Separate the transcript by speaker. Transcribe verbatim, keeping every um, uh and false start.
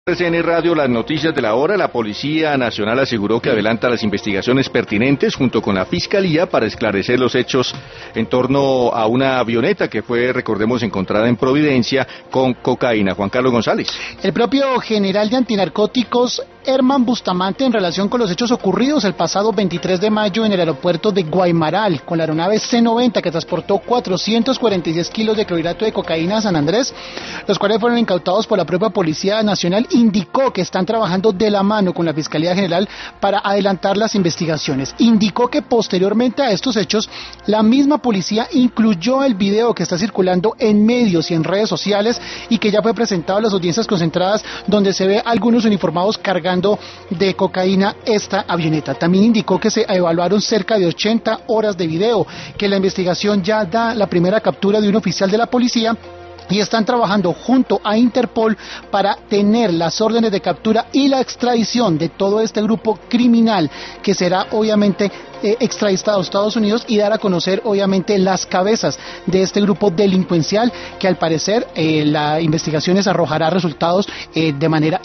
Speaker 1: R C N Radio, las noticias de la hora. La Policía Nacional aseguró que adelanta las investigaciones pertinentes junto con la Fiscalía para esclarecer los hechos en torno a una avioneta que fue, recordemos, encontrada en Providencia con cocaína. Juan Carlos González.
Speaker 2: El propio general de antinarcóticos, Herman Bustamante, en relación con los hechos ocurridos el pasado veintitrés de mayo en el aeropuerto de Guaymaral, con la aeronave C noventa que transportó cuatrocientos cuarenta y seis kilos de clorhidrato de cocaína a San Andrés, los cuales fueron incautados por la propia Policía Nacional, indicó que están trabajando de la mano con la Fiscalía General para adelantar las investigaciones. Indicó que posteriormente a estos hechos, la misma policía incluyó el video que está circulando en medios y en redes sociales y que ya fue presentado a las audiencias concentradas, donde se ve algunos uniformados cargando de cocaína esta avioneta. También indicó que se evaluaron cerca de ochenta horas de video, que la investigación ya da la primera captura de un oficial de la policía y están trabajando junto a Interpol para tener las órdenes de captura y la extradición de todo este grupo criminal, que será obviamente eh, extraditado a Estados Unidos, y dar a conocer obviamente las cabezas de este grupo delincuencial, que al parecer eh, la investigación arrojará resultados eh, de manera